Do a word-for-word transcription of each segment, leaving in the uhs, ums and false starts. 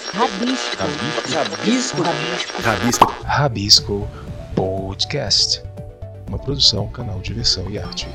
Rabisco. Rabisco. Rabisco. Rabisco. Rabisco Podcast. Uma produção, canal de versão e arte.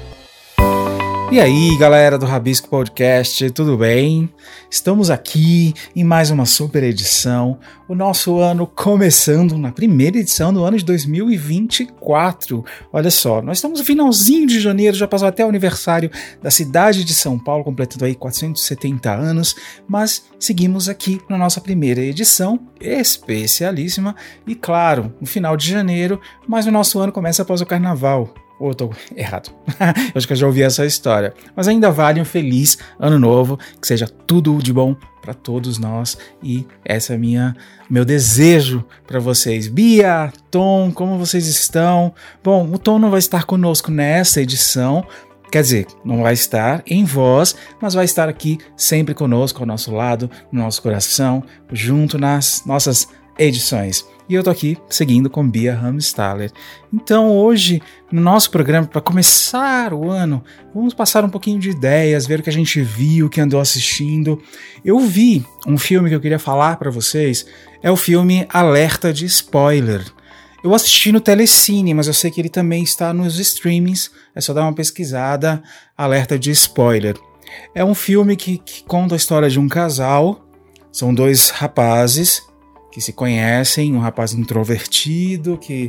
E aí, galera do Rabisco Podcast, tudo bem? Estamos aqui em mais uma super edição, o nosso ano começando na primeira edição do ano de dois mil e vinte e quatro. Olha só, nós estamos no finalzinho de janeiro, já passou até o aniversário da cidade de São Paulo, completando aí quatrocentos e setenta anos, mas seguimos aqui na nossa primeira edição, especialíssima, e claro, no final de janeiro, mas o nosso ano começa após o carnaval. Ou eu tô errado? Eu acho que eu já ouvi essa história. Mas ainda vale um feliz ano novo, que seja tudo de bom para todos nós. E essa é minha meu desejo para vocês. Bia, Tom, como vocês estão? Bom, o Tom não vai estar conosco nessa edição. Quer dizer, não vai estar em voz, mas vai estar aqui sempre conosco, ao nosso lado, no nosso coração, junto nas nossas edições. E eu tô aqui seguindo com Bia Ramstaller. Então hoje, no nosso programa, para começar o ano, vamos passar um pouquinho de ideias, ver o que a gente viu, o que andou assistindo. Eu vi um filme que eu queria falar para vocês, é o filme Alerta de Spoiler. Eu assisti no Telecine, mas eu sei que ele também está nos streamings, é só dar uma pesquisada, Alerta de Spoiler. É um filme que, que conta a história de um casal, são dois rapazes que se conhecem, um rapaz introvertido que,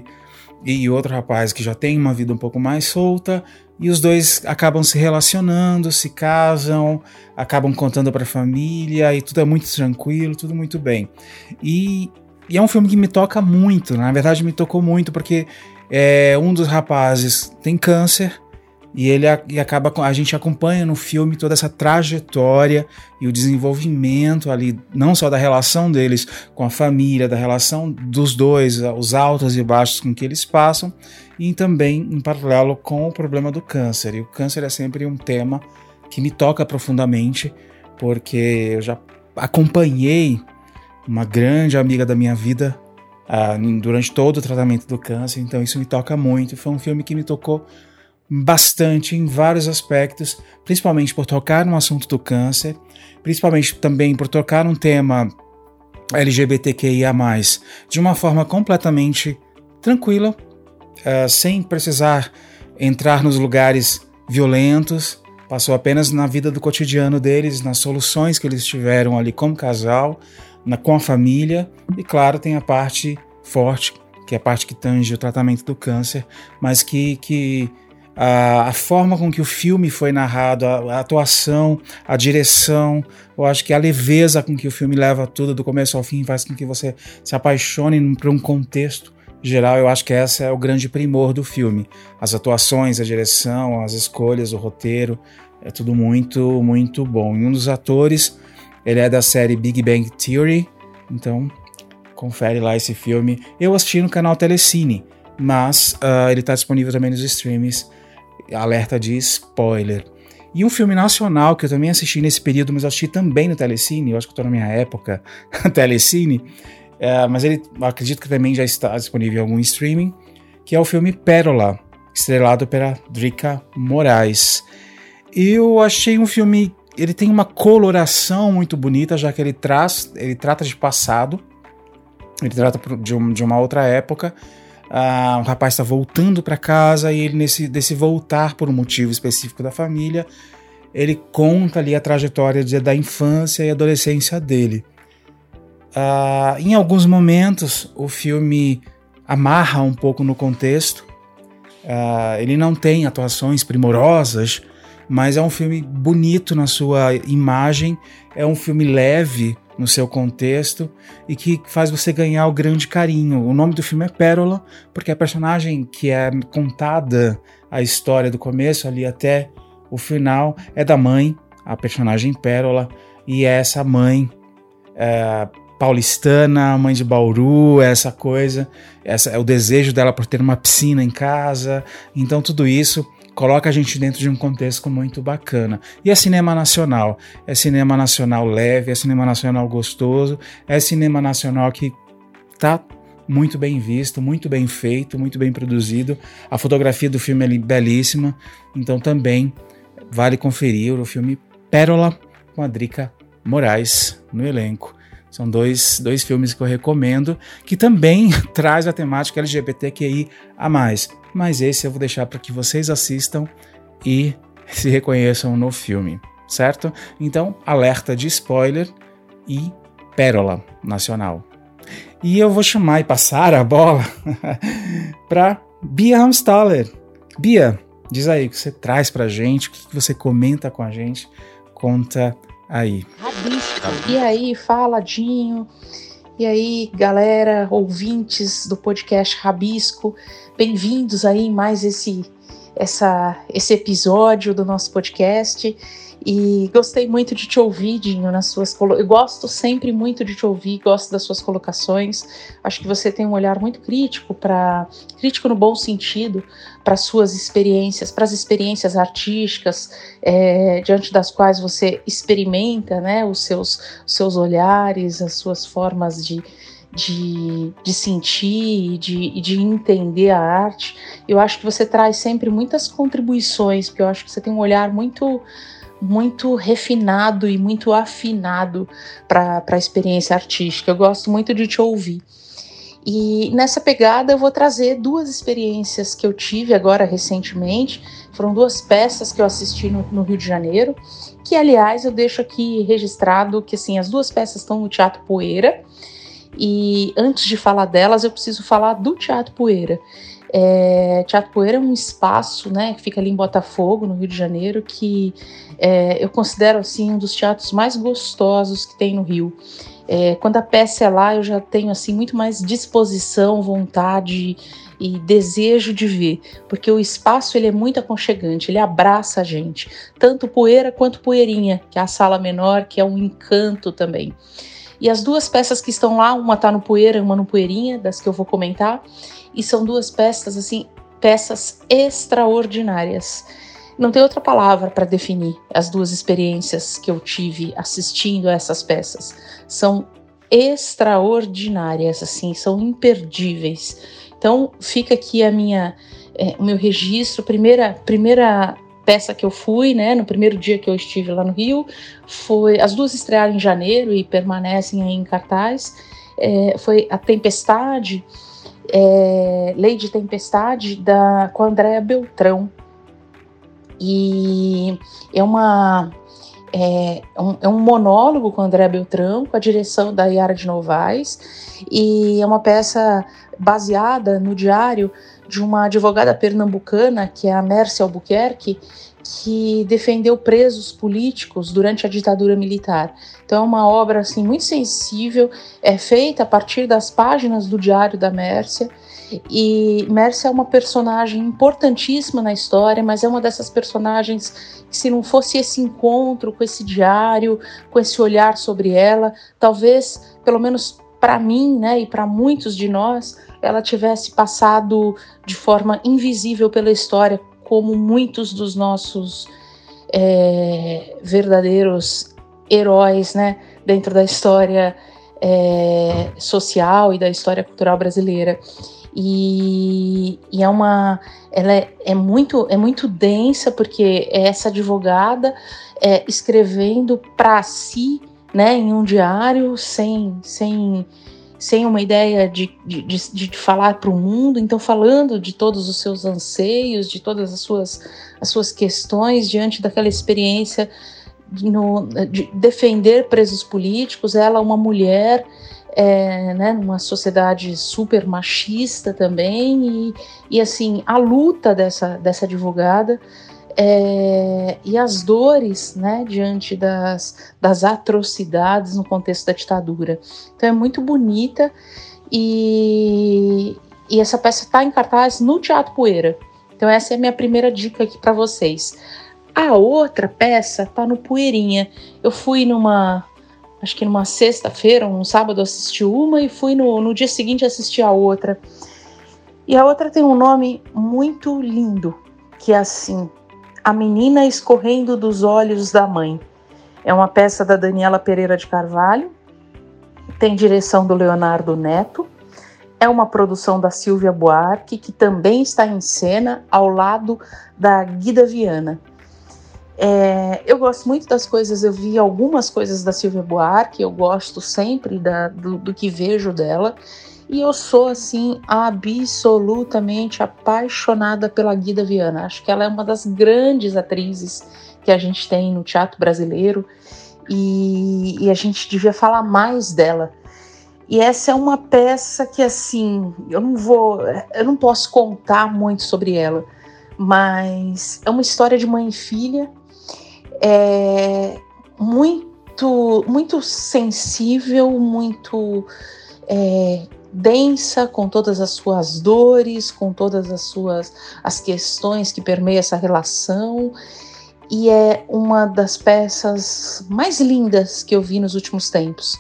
e outro rapaz que já tem uma vida um pouco mais solta, e os dois acabam se relacionando, se casam, acabam contando para a família, e tudo é muito tranquilo, tudo muito bem. E, e é um filme que me toca muito, na verdade me tocou muito, porque é, um dos rapazes tem câncer, e ele e acaba, a gente acompanha no filme toda essa trajetória e o desenvolvimento ali, não só da relação deles com a família, da relação dos dois, os altos e baixos com que eles passam, e também em paralelo com o problema do câncer. E o câncer é sempre um tema que me toca profundamente, porque eu já acompanhei uma grande amiga da minha vida uh, durante todo o tratamento do câncer, então isso me toca muito. Foi um filme que me tocou bastante em vários aspectos, principalmente por tocar no assunto do câncer, principalmente também por tocar um tema L G B T Q I A mais, de uma forma completamente tranquila, uh, sem precisar entrar nos lugares violentos, passou apenas na vida do cotidiano deles, nas soluções que eles tiveram ali como casal, na, com a família, e claro, tem a parte forte, que é a parte que tange o tratamento do câncer, mas que... que A, a forma com que o filme foi narrado, a, a atuação, a direção, eu acho que a leveza com que o filme leva tudo do começo ao fim faz com que você se apaixone por um contexto geral. Eu acho que esse é o grande primor do filme. As atuações, a direção, as escolhas, o roteiro, é tudo muito, muito bom. E um dos atores, ele é da série Big Bang Theory, então confere lá esse filme. Eu assisti no canal Telecine, mas uh, ele está disponível também nos streams. Alerta de Spoiler. E um filme nacional que eu também assisti nesse período, mas eu assisti também no Telecine, eu acho que estou na minha época Telecine, é, mas ele acredito que também já está disponível em algum streaming, que é o filme Pérola, estrelado pela Drica Moraes. Eu achei um filme, ele tem uma coloração muito bonita, já que ele traz, ele trata de passado, ele trata de, um, de uma outra época. Uh, o rapaz está voltando para casa e ele nesse desse voltar por um motivo específico da família, ele conta ali a trajetória de, da infância e adolescência dele. Uh, em alguns momentos o filme amarra um pouco no contexto, uh, ele não tem atuações primorosas, mas é um filme bonito na sua imagem, é um filme leve no seu contexto e que faz você ganhar o grande carinho. O nome do filme é Pérola, porque a personagem que é contada a história do começo ali até o final é da mãe, a personagem Pérola, e é essa mãe é, paulistana, mãe de Bauru, essa coisa, essa é o desejo dela por ter uma piscina em casa, então tudo isso coloca a gente dentro de um contexto muito bacana. E é cinema nacional, é cinema nacional leve, é cinema nacional gostoso, é cinema nacional que tá muito bem visto, muito bem feito, muito bem produzido. A fotografia do filme é belíssima, então também vale conferir o filme Pérola, com a Drica Moraes no elenco. São dois, dois filmes que eu recomendo, que também traz a temática L G B T Q I a mais. Mas esse eu vou deixar para que vocês assistam e se reconheçam no filme, certo? Então, alerta de spoiler e pérola nacional. E eu vou chamar e passar a bola para Bia Hamstaller. Bia, diz aí o que você traz pra gente, o que você comenta com a gente, conta aí. Rabisco. E aí, faladinho. E aí, galera, ouvintes do podcast Rabisco, bem-vindos aí em mais esse, essa, esse episódio do nosso podcast. E gostei muito de te ouvir, Dinho, nas suas colo... Eu gosto sempre muito de te ouvir, gosto das suas colocações. Acho que você tem um olhar muito crítico, para crítico no bom sentido, para as suas experiências, para as experiências artísticas, é, diante das quais você experimenta, né, os seus, os seus olhares, as suas formas de, de, de sentir e de, de entender a arte. Eu acho que você traz sempre muitas contribuições, porque eu acho que você tem um olhar muito... muito refinado e muito afinado para a experiência artística. Eu gosto muito de te ouvir. E nessa pegada eu vou trazer duas experiências que eu tive agora recentemente. Foram duas peças que eu assisti no, no Rio de Janeiro, que aliás eu deixo aqui registrado que assim, as duas peças estão no Teatro Poeira. E antes de falar delas eu preciso falar do Teatro Poeira. É, Teatro Poeira é um espaço, né, que fica ali em Botafogo, no Rio de Janeiro, que é, eu considero assim, um dos teatros mais gostosos que tem no Rio. É, quando a peça é lá, eu já tenho assim, muito mais disposição, vontade e desejo de ver, porque o espaço ele é muito aconchegante, ele abraça a gente, tanto Poeira quanto Poeirinha, que é a sala menor, que é um encanto também. E as duas peças que estão lá, uma está no Poeira, uma no Poeirinha, das que eu vou comentar, e são duas peças, assim, peças extraordinárias. Não tem outra palavra para definir as duas experiências que eu tive assistindo a essas peças. São extraordinárias, assim, são imperdíveis. Então, fica aqui a minha, é, o meu registro. Primeira, primeira peça que eu fui, né, no primeiro dia que eu estive lá no Rio, foi, as duas estrearam em janeiro e permanecem aí em cartaz. É, foi A Tempestade, É, Lady Tempestade, da, com a Andréa Beltrão. E é, uma, é, um, é um monólogo com a Andréa Beltrão, com a direção da Yara de Novaes, e é uma peça baseada no diário de uma advogada pernambucana, que é a Mércia Albuquerque, que defendeu presos políticos durante a ditadura militar. Então é uma obra assim, muito sensível, é feita a partir das páginas do diário da Mércia, e Mércia é uma personagem importantíssima na história, mas é uma dessas personagens que, se não fosse esse encontro com esse diário, com esse olhar sobre ela, talvez, pelo menos para mim, né, e para muitos de nós, ela tivesse passado de forma invisível pela história, como muitos dos nossos é, verdadeiros heróis, né, dentro da história é, social e da história cultural brasileira. E, e é uma, ela é, é, muito, é muito densa, porque é essa advogada é, escrevendo para si, né, em um diário, sem, sem, sem uma ideia de, de, de, de falar para o mundo, então falando de todos os seus anseios, de todas as suas, as suas questões diante daquela experiência no, de defender presos políticos. Ela, uma mulher, é, né, numa sociedade super machista também, e, e assim, a luta dessa, dessa advogada, é, e as dores, né, diante das, das atrocidades no contexto da ditadura. Então é muito bonita, e, e essa peça está em cartaz no Teatro Poeira. Então essa é a minha primeira dica aqui para vocês. A outra peça está no Poeirinha. Eu fui numa, acho que numa sexta-feira, um sábado, assisti uma, e fui no, no dia seguinte assistir a outra. E a outra tem um nome muito lindo, que é assim: A Menina Escorrendo dos Olhos da Mãe. É uma peça da Daniela Pereira de Carvalho, tem direção do Leonardo Neto, é uma produção da Silvia Buarque, que também está em cena ao lado da Guida Viana. É, eu gosto muito das coisas, eu vi algumas coisas da Sylvia Buarque, eu gosto sempre da, do, do que vejo dela, e eu sou, assim, absolutamente apaixonada pela Guida Viana. Acho que ela é uma das grandes atrizes que a gente tem no teatro brasileiro, e, e a gente devia falar mais dela. E essa é uma peça que, assim, eu não vou, eu não posso contar muito sobre ela, mas é uma história de mãe e filha, é muito, muito sensível, muito é, densa, com todas as suas dores, com todas as suas as questões que permeiam essa relação, e é uma das peças mais lindas que eu vi nos últimos tempos.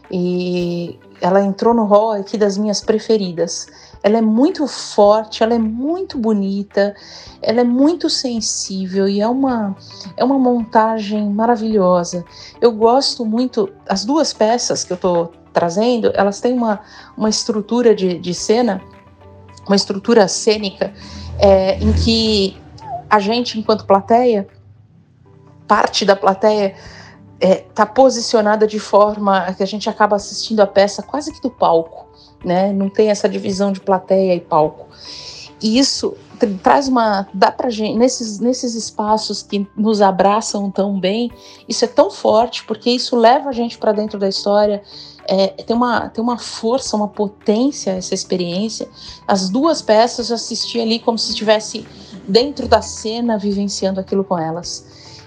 E ela entrou no hall aqui das minhas preferidas. Ela é muito forte, ela é muito bonita, ela é muito sensível e é uma, é uma montagem maravilhosa. Eu gosto muito, as duas peças que eu estou trazendo, elas têm uma, uma estrutura de, de cena, uma estrutura cênica, é, em que a gente, enquanto plateia, parte da plateia está é, posicionada de forma que a gente acaba assistindo a peça quase que do palco, né? Não tem essa divisão de plateia e palco. E isso traz uma, dá pra gente, nesses, nesses espaços que nos abraçam tão bem, isso é tão forte, porque isso leva a gente para dentro da história, é, tem, uma, tem uma força, uma potência essa experiência. As duas peças eu assisti ali como se estivesse dentro da cena, vivenciando aquilo com elas.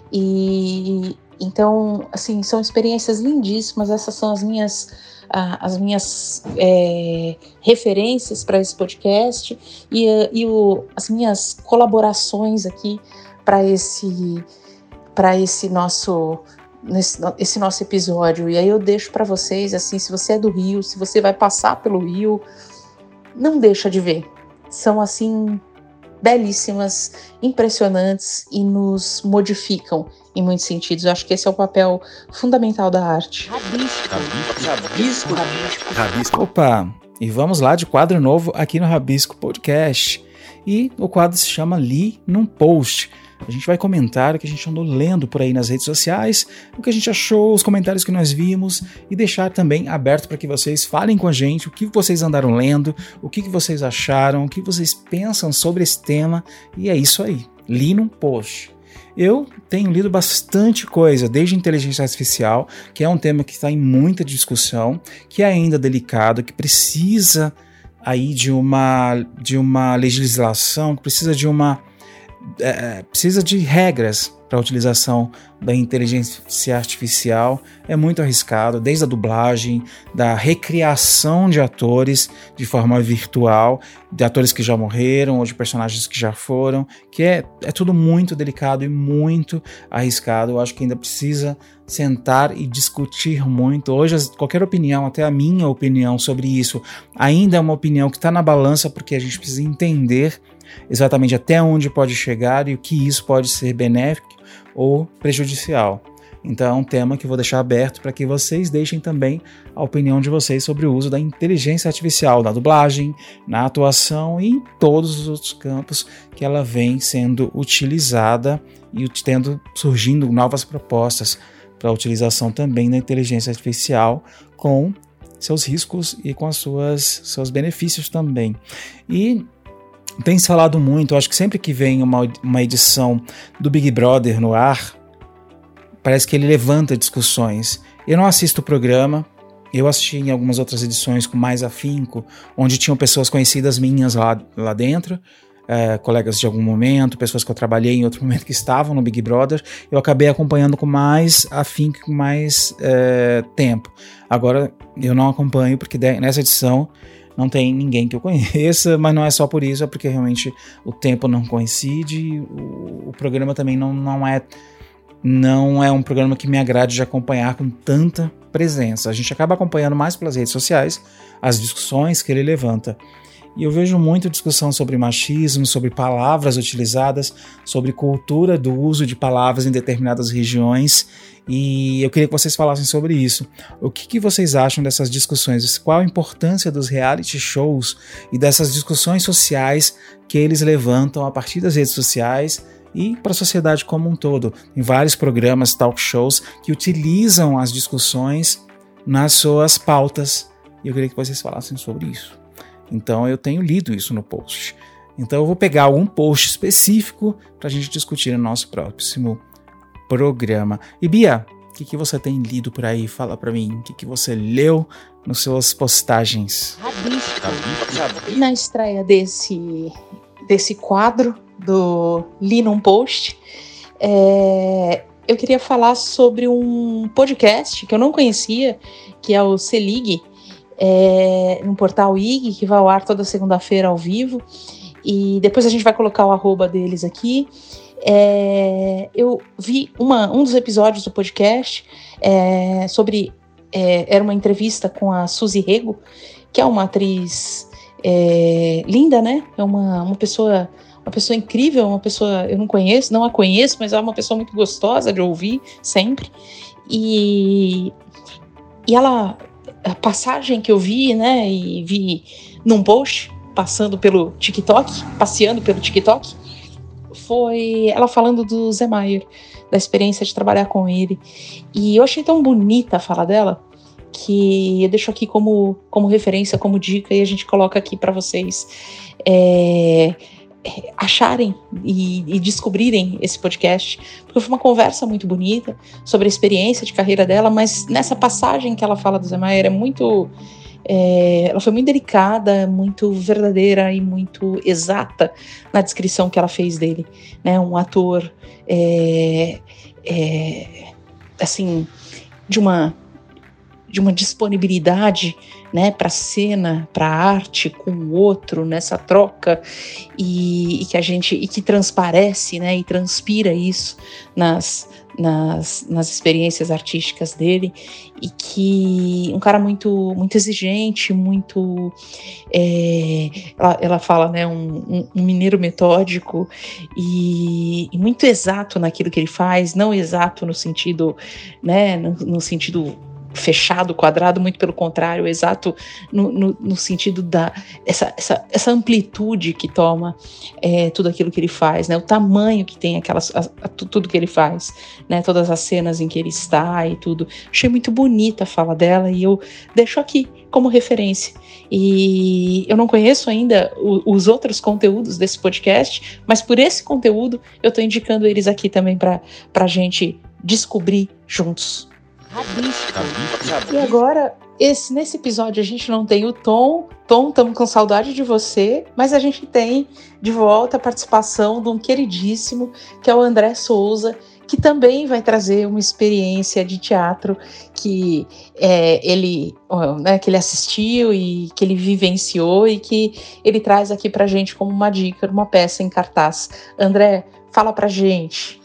E então, assim, são experiências lindíssimas. Essas são as minhas, uh, as minhas é, referências para esse podcast e, uh, e o, as minhas colaborações aqui para esse, para esse nosso, nesse, esse nosso episódio. E aí eu deixo para vocês, assim, se você é do Rio, se você vai passar pelo Rio, não deixa de ver. São, assim, belíssimas, impressionantes e nos modificam em muitos sentidos. Eu acho que esse é o papel fundamental da arte. Rabisco. Rabisco. Rabisco. Rabisco. Opa, e vamos lá de quadro novo aqui no Rabisco Podcast. E o quadro se chama Li num Post. A gente vai comentar o que a gente andou lendo por aí nas redes sociais, o que a gente achou, os comentários que nós vimos e deixar também aberto para que vocês falem com a gente o que vocês andaram lendo, o que vocês acharam, o que vocês pensam sobre esse tema. E é isso aí, Li num Post. Eu tenho lido bastante coisa, desde inteligência artificial, que é um tema que está em muita discussão, que é ainda delicado, que precisa aí de uma, de uma legislação, que precisa de uma É, precisa de regras para a utilização da inteligência artificial. É muito arriscado, desde a dublagem, da recriação de atores de forma virtual, de atores que já morreram ou de personagens que já foram, que é, é tudo muito delicado e muito arriscado. Eu acho que ainda precisa sentar e discutir muito. Hoje qualquer opinião, até a minha opinião sobre isso, ainda é uma opinião que está na balança, porque a gente precisa entender exatamente até onde pode chegar e o que isso pode ser benéfico ou prejudicial. Então é um tema que eu vou deixar aberto para que vocês deixem também a opinião de vocês sobre o uso da inteligência artificial na dublagem, na atuação e em todos os outros campos que ela vem sendo utilizada e tendo surgindo novas propostas para a utilização também da inteligência artificial, com seus riscos e com as suas, seus benefícios também. E tem se falado muito, acho que sempre que vem uma, uma edição do Big Brother no ar, parece que ele levanta discussões. Eu não assisto o programa, eu assisti em algumas outras edições com mais afinco, onde tinham pessoas conhecidas minhas lá, lá dentro, é, colegas de algum momento, pessoas que eu trabalhei em outro momento que estavam no Big Brother. Eu acabei acompanhando com mais afinco, com mais é, tempo. Agora eu não acompanho, porque nessa edição não tem ninguém que eu conheça, mas não é só por isso, é porque realmente o tempo não coincide, o, o programa também não, não, é, não é um programa que me agrade de acompanhar com tanta presença. A gente acaba acompanhando mais pelas redes sociais as discussões que ele levanta. E eu vejo muita discussão sobre machismo, sobre palavras utilizadas, sobre cultura do uso de palavras em determinadas regiões, e eu queria que vocês falassem sobre isso. O que, que vocês acham dessas discussões? Qual a importância dos reality shows e dessas discussões sociais que eles levantam a partir das redes sociais e para a sociedade como um todo. Tem vários programas, talk shows, que utilizam as discussões nas suas pautas, e eu queria que vocês falassem sobre isso. Então eu tenho lido isso no post. Então eu vou pegar algum post específico para a gente discutir no nosso próximo programa. E Bia, o que, que você tem lido por aí? Fala para mim, o que, que você leu nas suas postagens? E na estreia desse, desse quadro do Li num Post, é, eu queria falar sobre um podcast que eu não conhecia, que é o Selig, é, no portal I G, que vai ao ar toda segunda-feira ao vivo, e depois a gente vai colocar o arroba deles aqui. É, eu vi uma, um dos episódios do podcast é, sobre, é, era uma entrevista com a Suzy Rego, que é uma atriz é, linda, né? É uma, uma pessoa uma pessoa incrível, uma pessoa, eu não conheço, não a conheço, mas é uma pessoa muito gostosa de ouvir sempre. E, e ela, a passagem que eu vi, né, e vi num post, passando pelo TikTok, passeando pelo TikTok, foi ela falando do Zé Maier, da experiência de trabalhar com ele. E eu achei tão bonita a fala dela, que eu deixo aqui como, como referência, como dica, e a gente coloca aqui para vocês é, acharem e, e descobrirem esse podcast, porque foi uma conversa muito bonita sobre a experiência de carreira dela, mas nessa passagem que ela fala do Zé Maier é muito... É, ela foi muito delicada, muito verdadeira e muito exata na descrição que ela fez dele, né? Um ator é, é, assim, de uma de uma disponibilidade, né, para a cena, para a arte com o outro, nessa troca, e, e que a gente e que transparece, né, e transpira isso nas Nas, nas experiências artísticas dele, e que um cara muito, muito exigente, muito é, ela, ela fala, né, um, um, um mineiro metódico e, e muito exato naquilo que ele faz, não exato no sentido, né, no, no sentido fechado, quadrado, muito pelo contrário, exato no, no, no sentido da essa, essa, essa amplitude que toma é, tudo aquilo que ele faz, né, o tamanho que tem aquelas, a, a, tudo que ele faz, né, todas as cenas em que ele está e tudo. Achei muito bonita a fala dela e eu deixo aqui como referência. E eu não conheço ainda o, os outros conteúdos desse podcast, mas por esse conteúdo eu estou indicando eles aqui também para a gente descobrir juntos. E agora, esse, nesse episódio a gente não tem o Tom. Tom, estamos com saudade de você, mas a gente tem de volta a participação de um queridíssimo, que é o André Souza, que também vai trazer uma experiência de teatro que é, ele, né, que ele assistiu e que ele vivenciou e que ele traz aqui pra gente como uma dica, uma peça em cartaz. André, fala pra gente.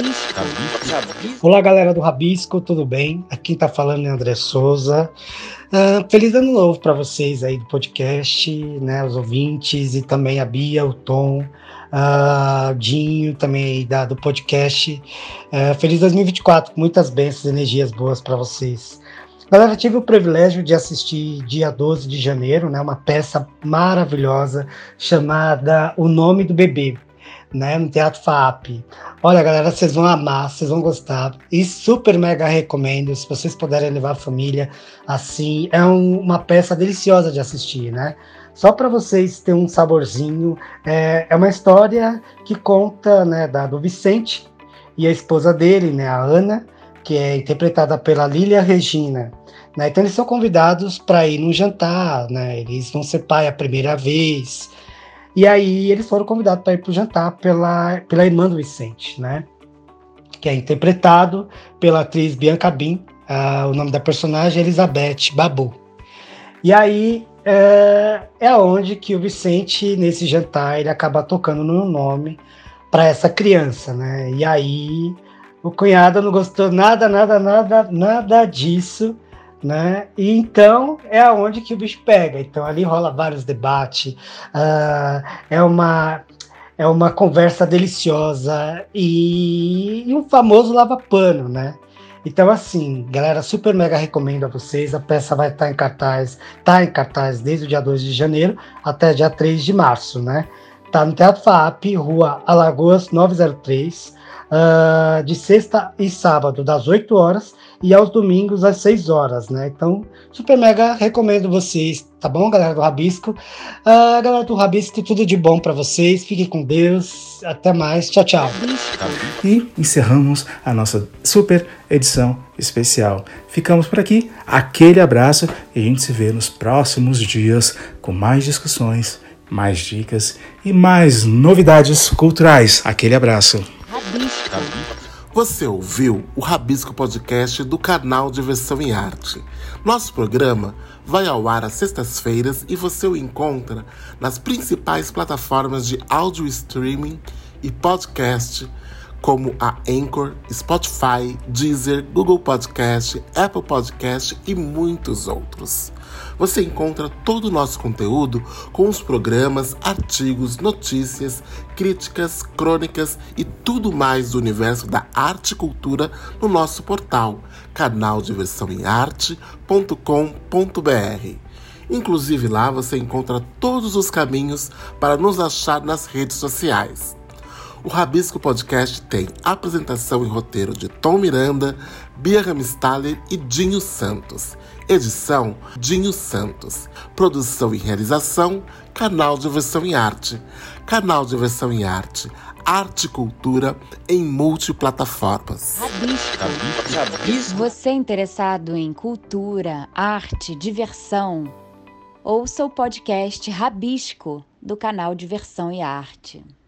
Rabisco. Olá, galera do Rabisco, tudo bem? Aqui tá falando é André Souza. Uh, feliz ano novo para vocês aí do podcast, né, os ouvintes, e também a Bia, o Tom, uh, o Dinho, também aí da, do podcast. Uh, feliz dois mil e vinte e quatro, com muitas bênçãos e energias boas para vocês. Galera, tive o privilégio de assistir dia doze de janeiro, né, uma peça maravilhosa chamada O Nome do Bebê, né, no Teatro F A A P. Olha, galera, vocês vão amar, vocês vão gostar, e super mega recomendo, se vocês puderem levar a família, assim, é um, uma peça deliciosa de assistir, né, só para vocês terem um saborzinho. É, é uma história que conta, né, da, do Vicente e a esposa dele, né, a Ana, que é interpretada pela Lília Regina, né, então eles são convidados para ir num jantar, né, eles vão ser pai a primeira vez. E aí eles foram convidados para ir para o jantar pela, pela irmã do Vicente, né? Que é interpretado pela atriz Bianca Bin. Uh, o nome da personagem é Elizabeth Babu. E aí é, é onde que o Vicente, nesse jantar, ele acaba tocando no nome para essa criança, né? E aí o cunhado não gostou nada, nada, nada, nada disso, né? E então é aonde que o bicho pega. Então ali rola vários debates, uh, é uma é uma conversa deliciosa e, e um famoso lava-pano, né? Então assim, galera, super mega recomendo a vocês. A peça vai estar em cartaz, tá em cartaz desde o dia dois de janeiro até dia três de março, né? tá no Teatro F A A P, Rua Alagoas novecentos e três, uh, de sexta e sábado, das oito horas, e aos domingos, às seis horas, né? Então, super mega recomendo vocês, tá bom, galera do Rabisco? Uh, galera do Rabisco, tudo de bom para vocês, fiquem com Deus, até mais, tchau, tchau. E encerramos a nossa super edição especial. Ficamos por aqui, aquele abraço e a gente se vê nos próximos dias com mais discussões, mais dicas e mais novidades culturais. Aquele abraço. Você ouviu o Rabisco Podcast do canal Diversão em Arte. Nosso programa vai ao ar às sextas-feiras e você o encontra nas principais plataformas de áudio streaming e podcast, como a Anchor, Spotify, Deezer, Google Podcast, Apple Podcast e muitos outros. Você encontra todo o nosso conteúdo com os programas, artigos, notícias, críticas, crônicas e tudo mais do universo da arte e cultura no nosso portal, canal diversão em arte ponto com ponto b r. Inclusive lá você encontra todos os caminhos para nos achar nas redes sociais. O Rabisco Podcast tem apresentação e roteiro de Tom Miranda, Bia Ramstaller e Dinho Santos. Edição, Dinho Santos. Produção e realização, Canal Diversão em Arte. Canal Diversão em Arte. Arte e cultura em multiplataformas. Rabisco. Rabisco. Você interessado em cultura, arte, diversão? Ouça o podcast Rabisco, do canal Diversão e Arte.